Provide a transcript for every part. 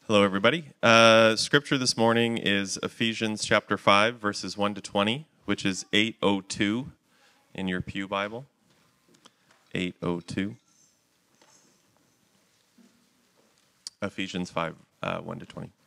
Hello, everybody. Scripture this morning is Ephesians chapter 5, verses 1 to 20, which is 802 in your Pew Bible. 802. Ephesians 5, 1 to 20.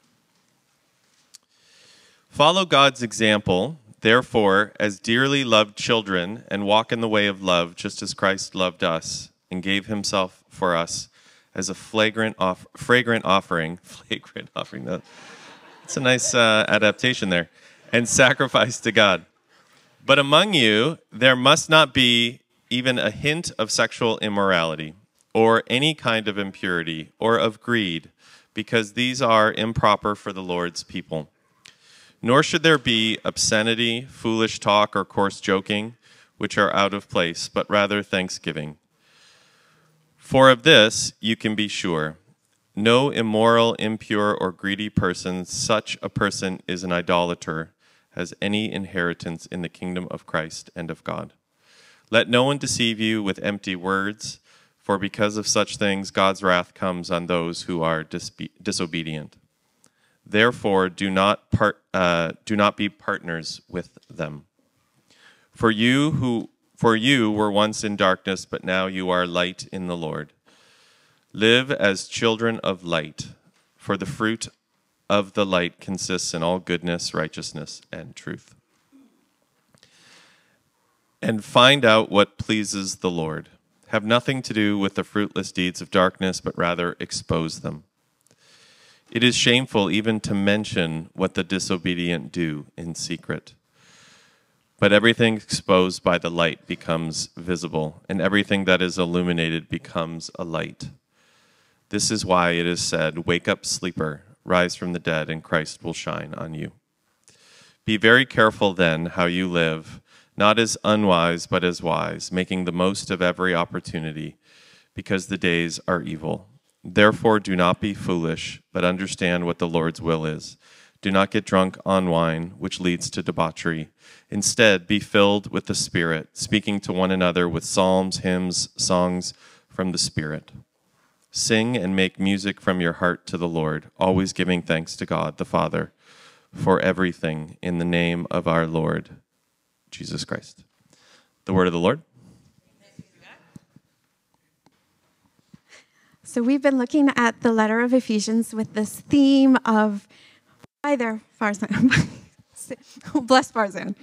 Follow God's example, therefore, as dearly loved children, and walk in the way of love, just as Christ loved us and gave himself for us as a fragrant offering. That's a nice adaptation there. And sacrifice to God. But among you, there must not be even a hint of sexual immorality, or any kind of impurity, or of greed, because these are improper for the Lord's people. Nor should there be obscenity, foolish talk, or coarse joking, which are out of place, but rather thanksgiving. For of this you can be sure, no immoral, impure, or greedy person, such a person is an idolater, has any inheritance in the kingdom of Christ and of God. Let no one deceive you with empty words, for because of such things God's wrath comes on those who are disobedient. Therefore, do not be partners with them. For you were once in darkness, but now you are light in the Lord. Live as children of light, for the fruit of the light consists in all goodness, righteousness, and truth. And find out what pleases the Lord. Have nothing to do with the fruitless deeds of darkness, but rather expose them. It is shameful even to mention what the disobedient do in secret. But everything exposed by the light becomes visible, and everything that is illuminated becomes a light. This is why it is said, "Wake up, sleeper, rise from the dead, and Christ will shine on you." Be very careful then how you live, not as unwise, but as wise, making the most of every opportunity, because the days are evil. Therefore do not be foolish, but understand what the Lord's will is. Do not get drunk on wine, which leads to debauchery. Instead, be filled with the Spirit, speaking to one another with psalms, hymns, songs from the Spirit. Sing and make music from your heart to the Lord, always giving thanks to God the Father for everything in the name of our Lord Jesus Christ. The word of the Lord. So we've been looking at the letter of Ephesians with this theme of, hi there, Farzan. Bless Farzan.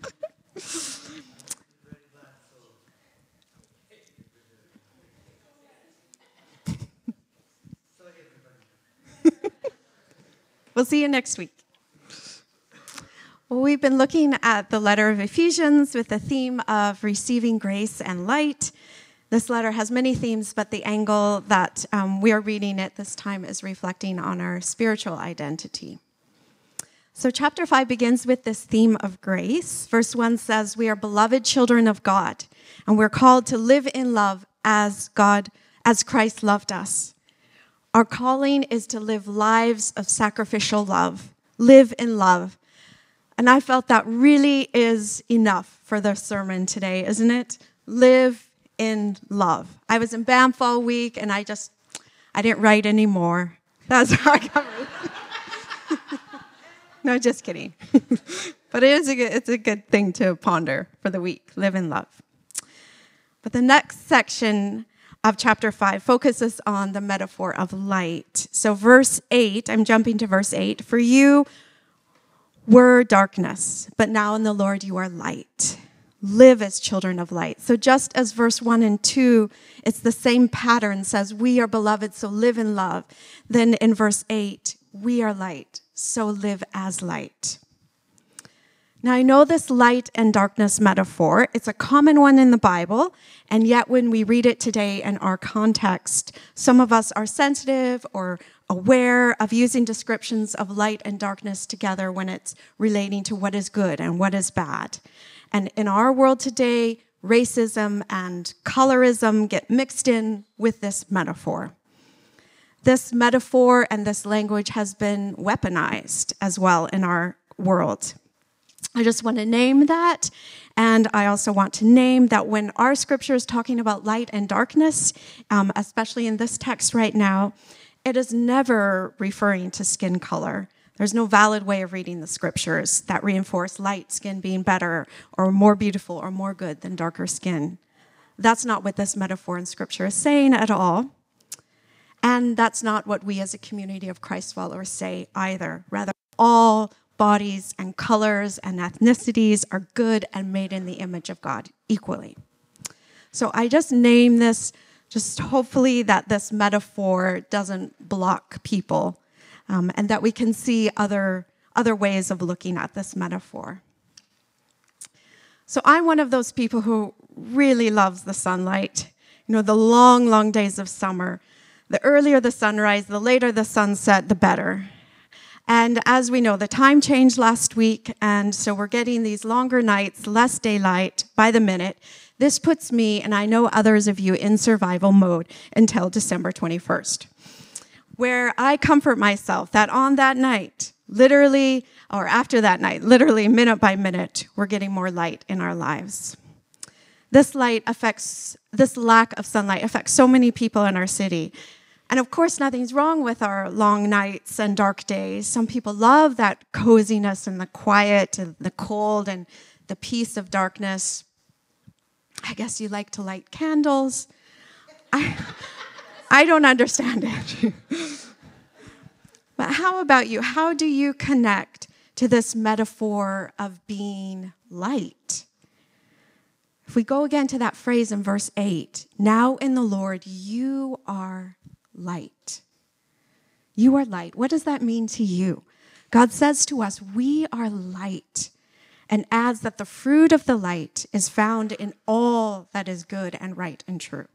We'll see you next week. Well, we've been looking at the letter of Ephesians with the theme of receiving grace and light. This letter has many themes, but the angle that we are reading it this time is reflecting on our spiritual identity. So chapter 5 begins with this theme of grace. Verse 1 says, "We are beloved children of God, and we're called to live in love as Christ loved us." Our calling is to live lives of sacrificial love, live in love. And I felt that really is enough for the sermon today, isn't it? Live in love. I was in Banff all week, and I didn't write anymore. That's how I got rid. No, just kidding. But it's a good thing to ponder for the week. Live in love. But the next section of chapter 5 focuses on the metaphor of light. So verse 8, I'm jumping to verse 8. "For you were darkness, but now in the Lord you are light. Live as children of light." So just as verse 1 and 2, it's the same pattern, says we are beloved, so live in love. Then in verse 8, we are light, so live as light. Now, I know this light and darkness metaphor, it's a common one in the Bible, and yet when we read it today in our context, some of us are sensitive or aware of using descriptions of light and darkness together when it's relating to what is good and what is bad. And in our world today, racism and colorism get mixed in with this metaphor. This metaphor and this language has been weaponized as well in our world. I just want to name that, and I also want to name that when our scripture is talking about light and darkness, especially in this text right now, it is never referring to skin color. There's no valid way of reading the scriptures that reinforce light skin being better or more beautiful or more good than darker skin. That's not what this metaphor in scripture is saying at all. And that's not what we as a community of Christ followers say either. Rather, all bodies and colors and ethnicities are good and made in the image of God equally. So I just name this, just hopefully that this metaphor doesn't block people, and that we can see other ways of looking at this metaphor. So I'm one of those people who really loves the sunlight. You know, the long, long days of summer. The earlier the sunrise, the later the sunset, the better. And as we know, the time changed last week, and so we're getting these longer nights, less daylight by the minute. This puts me, and I know others of you, in survival mode until December 21st, where I comfort myself that on that night, literally, or after that night, literally minute by minute, we're getting more light in our lives. This lack of sunlight affects so many people in our city. And of course, nothing's wrong with our long nights and dark days. Some people love that coziness and the quiet and the cold and the peace of darkness. I guess you like to light candles. I don't understand it. But how about you? How do you connect to this metaphor of being light? If we go again to that phrase in verse 8, now in the Lord you are light. You are light. What does that mean to you? God says to us, we are light, and adds that the fruit of the light is found in all that is good and right and true.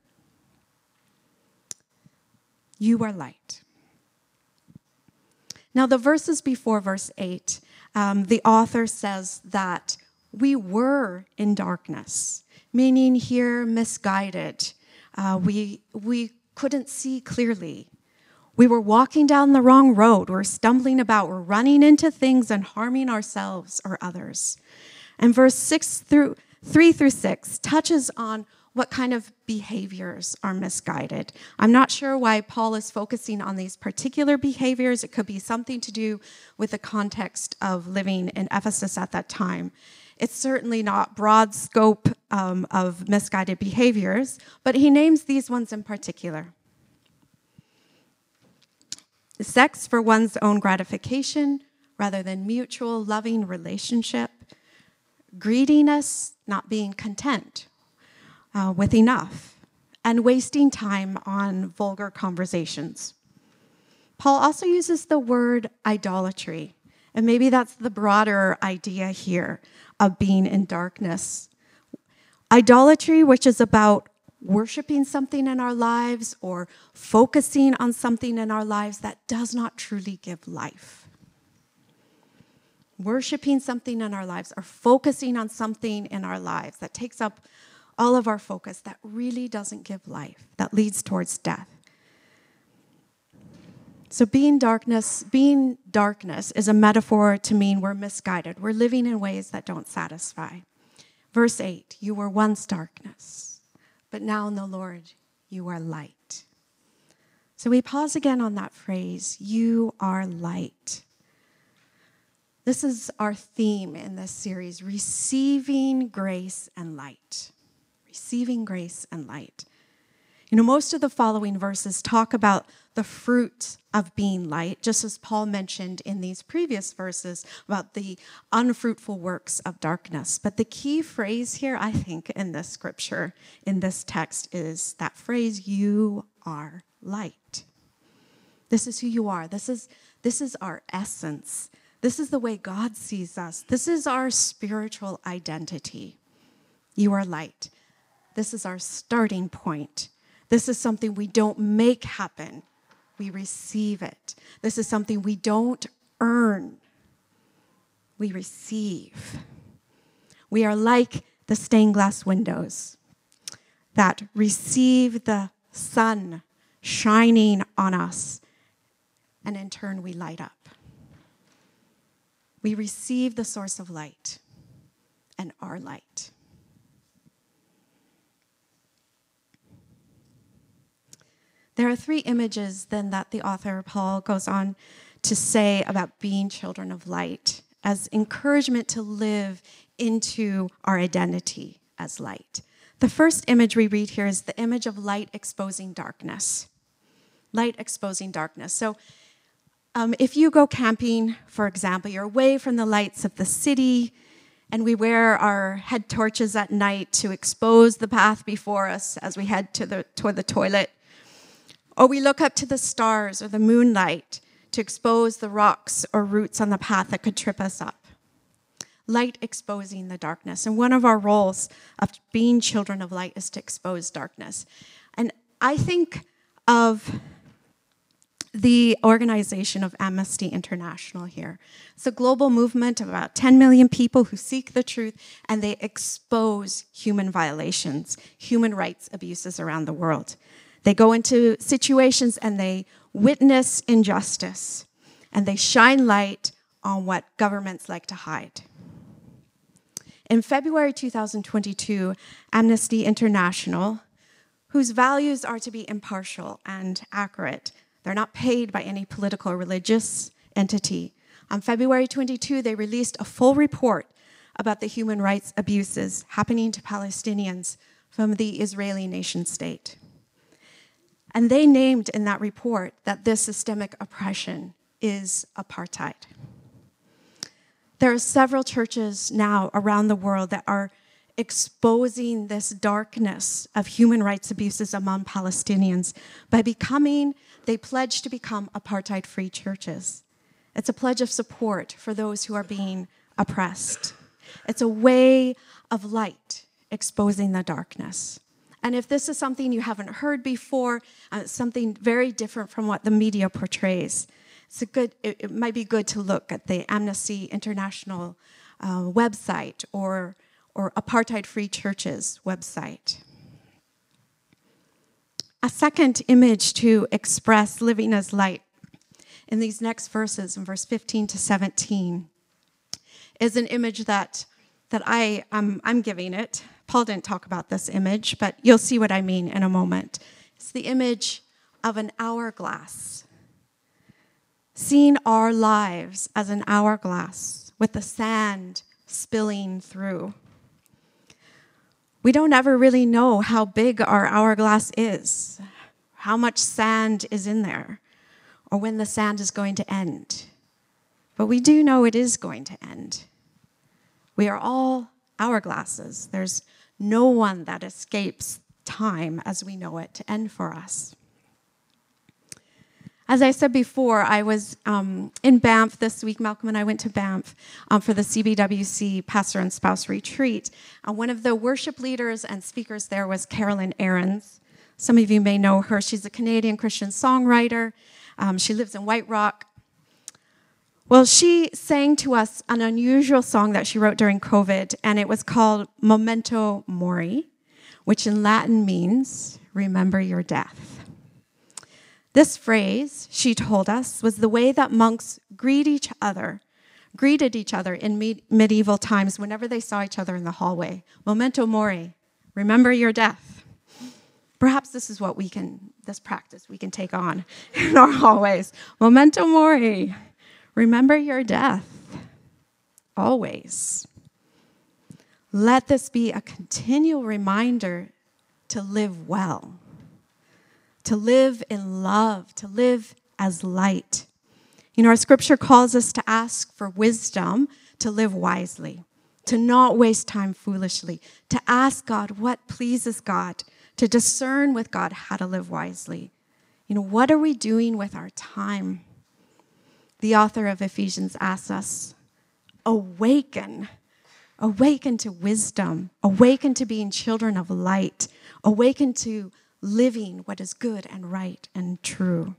You are light. Now, the verses before verse 8, the author says that we were in darkness, meaning here misguided. We couldn't see clearly. We were walking down the wrong road. We're stumbling about. We're running into things and harming ourselves or others. And verse 3 through 6 touches on what kind of behaviors are misguided. I'm not sure why Paul is focusing on these particular behaviors. It could be something to do with the context of living in Ephesus at that time. It's certainly not broad scope of misguided behaviors, but he names these ones in particular. Sex for one's own gratification rather than mutual loving relationship. Greediness, not being content with enough, and wasting time on vulgar conversations. Paul also uses the word idolatry, and maybe that's the broader idea here of being in darkness. Idolatry, which is about worshiping something in our lives or focusing on something in our lives that does not truly give life. Worshiping something in our lives or focusing on something in our lives that takes up all of our focus that really doesn't give life, that leads towards death. So being darkness is a metaphor to mean we're misguided. We're living in ways that don't satisfy. Verse 8, you were once darkness, but now in the Lord you are light. So we pause again on that phrase, you are light. This is our theme in this series, receiving grace and light. Receiving grace and light. You know, most of the following verses talk about the fruit of being light, just as Paul mentioned in these previous verses about the unfruitful works of darkness. But the key phrase here, I think, in this scripture, in this text, is that phrase, you are light. This is who you are. This is our essence. This is the way God sees us. This is our spiritual identity. You are light. This is our starting point. This is something we don't make happen. We receive it. This is something we don't earn. We receive. We are like the stained glass windows that receive the sun shining on us, and in turn we light up. We receive the source of light and are light. There are three images then that the author Paul goes on to say about being children of light as encouragement to live into our identity as light. The first image we read here is the image of light exposing darkness. Light exposing darkness. So if you go camping, for example, you're away from the lights of the city, and we wear our head torches at night to expose the path before us as we head toward the toilet. Or we look up to the stars or the moonlight to expose the rocks or roots on the path that could trip us up. Light exposing the darkness. And one of our roles of being children of light is to expose darkness. And I think of the organization of Amnesty International here. It's a global movement of about 10 million people who seek the truth, and they expose human violations, human rights abuses around the world. They go into situations and they witness injustice, and they shine light on what governments like to hide. In February 2022, Amnesty International, whose values are to be impartial and accurate, they're not paid by any political or religious entity. On February 22, they released a full report about the human rights abuses happening to Palestinians from the Israeli nation state. And they named in that report that this systemic oppression is apartheid. There are several churches now around the world that are exposing this darkness of human rights abuses among Palestinians by they pledge to become apartheid-free churches. It's a pledge of support for those who are being oppressed. It's a way of light exposing the darkness. And if this is something you haven't heard before, something very different from what the media portrays, it might be good to look at the Amnesty International website or Apartheid Free Church's website. A second image to express living as light in these next verses, in verse 15 to 17, is an image that I'm giving it. Paul didn't talk about this image, but you'll see what I mean in a moment. It's the image of an hourglass. Seeing our lives as an hourglass with the sand spilling through. We don't ever really know how big our hourglass is, how much sand is in there, or when the sand is going to end. But we do know it is going to end. We are all hourglasses. There's no one that escapes time as we know it to end for us. As I said before, I was in Banff this week. Malcolm and I went to Banff for the CBWC Pastor and Spouse Retreat. One of the worship leaders and speakers there was Carolyn Aarons. Some of you may know her. She's a Canadian Christian songwriter. She lives in White Rock. Well, she sang to us an unusual song that she wrote during COVID, and it was called Memento Mori, which in Latin means, remember your death. This phrase, she told us, was the way that monks greeted each other in medieval times whenever they saw each other in the hallway. Memento mori, remember your death. Perhaps this is this practice we can take on in our hallways. Memento mori, remember your death, always. Let this be a continual reminder to live well. To live in love, to live as light. You know, our scripture calls us to ask for wisdom to live wisely, to not waste time foolishly, to ask God what pleases God, to discern with God how to live wisely. You know, what are we doing with our time? The author of Ephesians asks us, awaken to wisdom, awaken to being children of light, awaken to living what is good and right and true.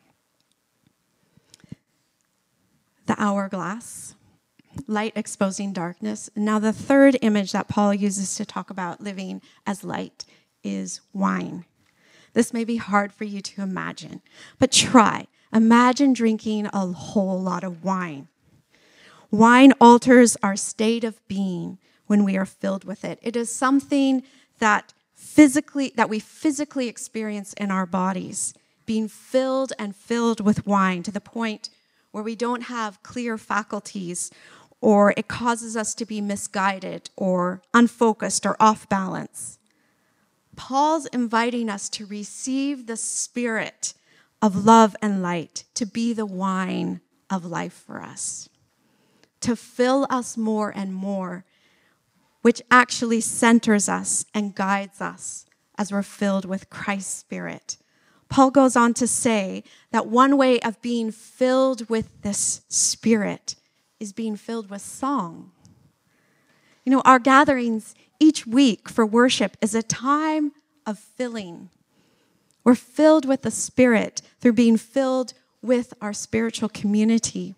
The hourglass, light exposing darkness. Now the third image that Paul uses to talk about living as light is wine. This may be hard for you to imagine, but try. Imagine drinking a whole lot of wine. Wine alters our state of being when we are filled with it. It is something that we physically experience in our bodies. being filled and filled with wine to the point where we don't have clear faculties, or it causes us to be misguided or unfocused or off balance. Paul's inviting us to receive the Spirit of love and light, to be the wine of life for us, to fill us more and more, which actually centers us and guides us as we're filled with Christ's Spirit. Paul goes on to say that one way of being filled with this Spirit is being filled with song. You know, our gatherings each week for worship is a time of filling. We're filled with the Spirit through being filled with our spiritual community.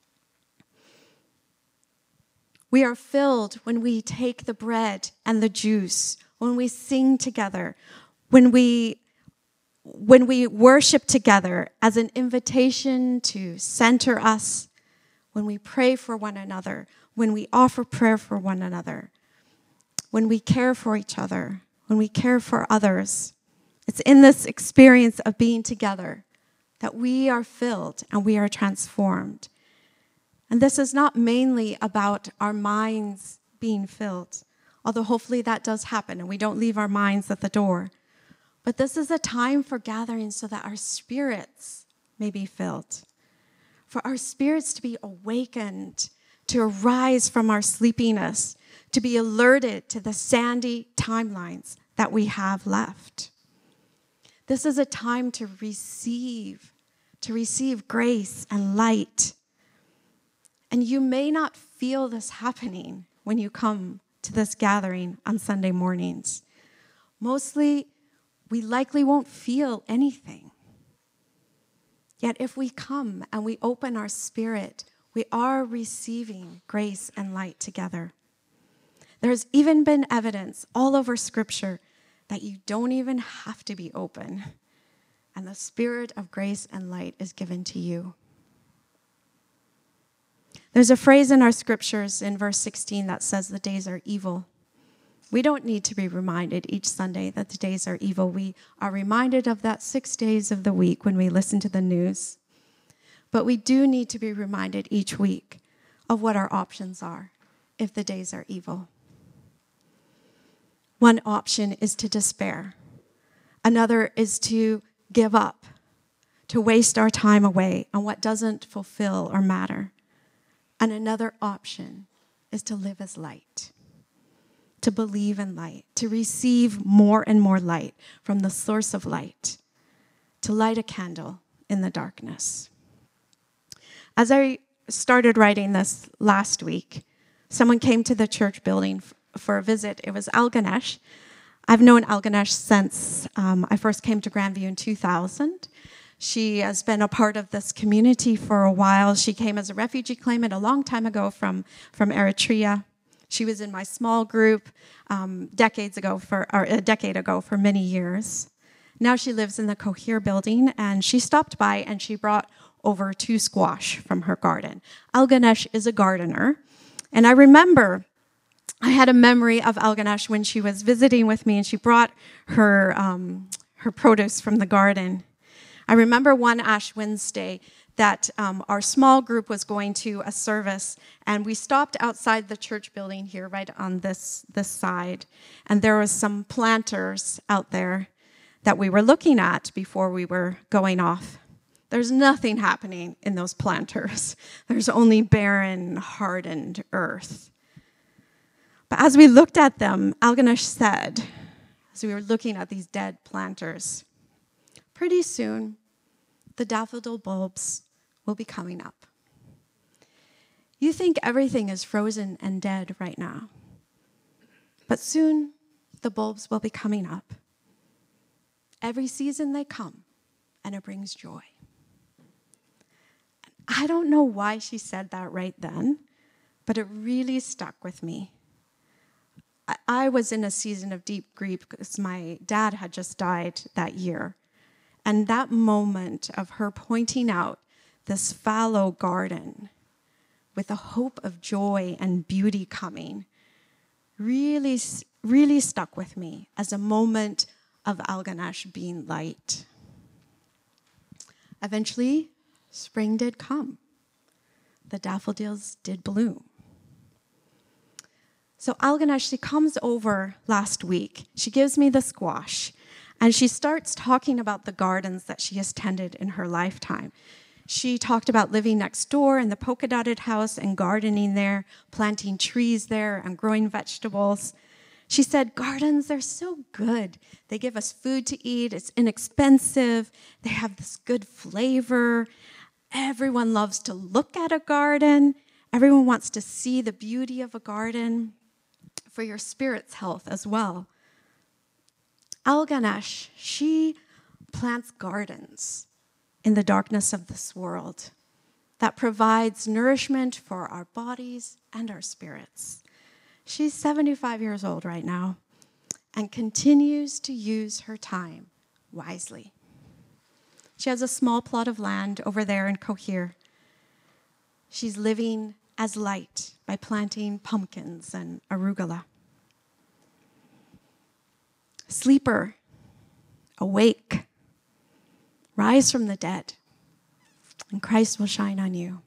We are filled when we take the bread and the juice, when we sing together, when we worship together as an invitation to center us, when we pray for one another, when we offer prayer for one another, when we care for each other, when we care for others. It's in this experience of being together that we are filled and we are transformed. And this is not mainly about our minds being filled, although hopefully that does happen and we don't leave our minds at the door. But this is a time for gathering so that our spirits may be filled, for our spirits to be awakened, to arise from our sleepiness, to be alerted to the sandy timelines that we have left. This is a time to receive grace and light. And you may not feel this happening when you come to this gathering on Sunday mornings. Mostly, we likely won't feel anything. Yet if we come and we open our spirit, we are receiving grace and light together. There's even been evidence all over Scripture that you don't even have to be open, and the Spirit of grace and light is given to you. There's a phrase in our Scriptures in verse 16 that says the days are evil. We don't need to be reminded each Sunday that the days are evil. We are reminded of that 6 days of the week when we listen to the news. But we do need to be reminded each week of what our options are if the days are evil. One option is to despair. Another is to give up, to waste our time away on what doesn't fulfill or matter. And another option is to live as light, to believe in light, to receive more and more light from the source of light, to light a candle in the darkness. As I started writing this last week, someone came to the church building for a visit. It was Al Ganesh. I've known Al Ganesh since I first came to Grandview in 2000. She has been a part of this community for a while. She came as a refugee claimant a long time ago from Eritrea. She was in my small group a decade ago for many years. Now she lives in the Cohere building, and she stopped by and she brought over 2 squash from her garden. Al Ganesh is a gardener, and I remember I had a memory of Al Ganesh when she was visiting with me, and she brought her produce from the garden. I remember one Ash Wednesday that our small group was going to a service, and we stopped outside the church building here, right on this side, and there was some planters out there that we were looking at before we were going off. There's nothing happening in those planters. There's only barren, hardened earth. But as we looked at them, Al Ganesh said, as we were looking at these dead planters, pretty soon, the daffodil bulbs will be coming up. You think everything is frozen and dead right now, but soon the bulbs will be coming up. Every season they come, and it brings joy. I don't know why she said that right then, but it really stuck with me. I was in a season of deep grief because my dad had just died that year. And that moment of her pointing out this fallow garden with a hope of joy and beauty coming really, really stuck with me as a moment of Al Ganesh being light. Eventually, spring did come. The daffodils did bloom. So Algana, she comes over last week. She gives me the squash, and she starts talking about the gardens that she has tended in her lifetime. She talked about living next door in the polka dotted house and gardening there, planting trees there and growing vegetables. She said, gardens, they're so good. They give us food to eat. It's inexpensive. They have this good flavor. Everyone loves to look at a garden. Everyone wants to see the beauty of a garden for your spirit's health as well. Alganesh, she plants gardens in the darkness of this world that provides nourishment for our bodies and our spirits. She's 75 years old right now and continues to use her time wisely. She has a small plot of land over there in Cohere. She's living as light by planting pumpkins and arugula. Sleeper, awake, rise from the dead, and Christ will shine on you.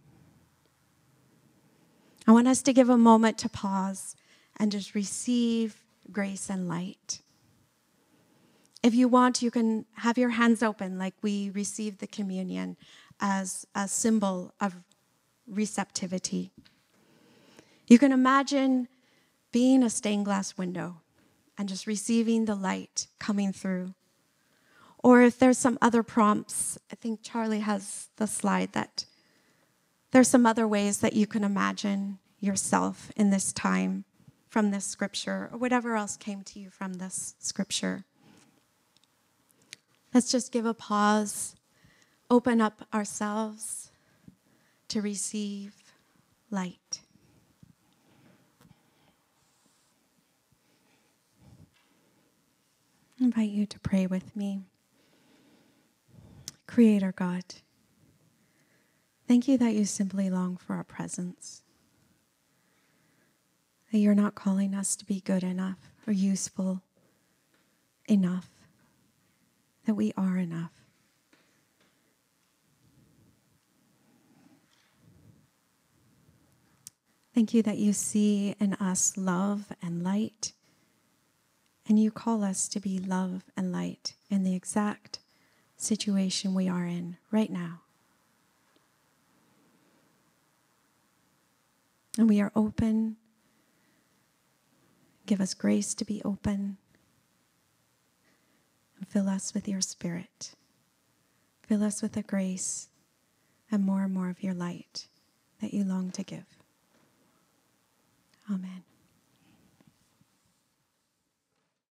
I want us to give a moment to pause and just receive grace and light. If you want, you can have your hands open like we received the communion as a symbol of receptivity. You can imagine being a stained glass window and just receiving the light coming through. Or if there's some other prompts, I think Charlie has the slide that there's some other ways that you can imagine yourself in this time from this scripture or whatever else came to you from this scripture. Let's just give a pause, open up ourselves to receive light. I invite you to pray with me. Creator God, thank you that you simply long for our presence, that you're not calling us to be good enough or useful enough, that we are enough. Thank you that you see in us love and light, and you call us to be love and light in the exact situation we are in right now. And we are open. Give us grace to be open. And fill us with your Spirit. Fill us with the grace and more of your light that you long to give. Amen.